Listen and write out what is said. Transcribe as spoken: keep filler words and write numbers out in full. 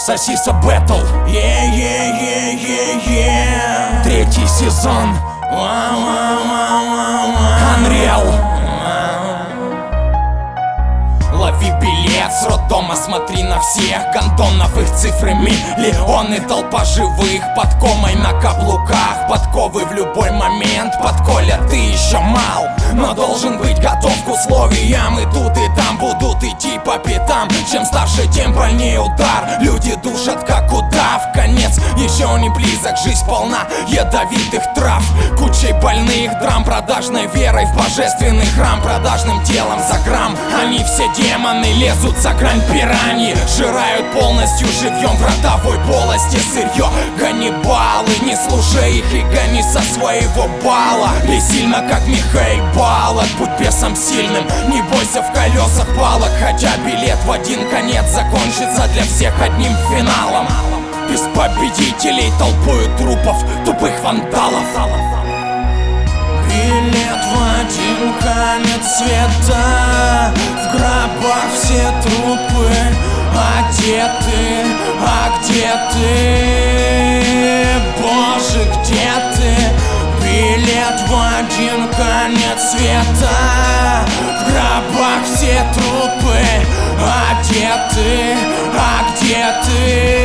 Сосиса Бэтл, е-е-е-е-е. Третий сезон, Unreal. Лови билет с роддома, смотри на всех гондонов, их цифры миллионы, толпа живых под комой на каблуках. Подковы в любой момент подколят, ты еще мал, но должен быть готов к условиям. И тут и там будут идти по пятам. Чем старше, тем больнее удар. Люди душат как удав. Конец еще не близок, жизнь полна ядовитых трав. Кучей больных драм, продажной верой в божественный храм, продажным телом за грамм. Они все демоны, лезут за грань пираньи, жирают полностью живьем в родовой полости сырье. Ганнибалы, не слушай их и гони со своего бала. Бессильно, как Михаил Балок, будь бесом сильным, не бойся в колесах палок. Хотя билет в один конец закончится для всех одним финалом. Без победителей толпою трупов тупых вандалов. Билет в один конец света, в гробах все трупы одеты. А где ты, Боже, где ты? Билет в один конец света, в гробах все трупы одеты. А где ты?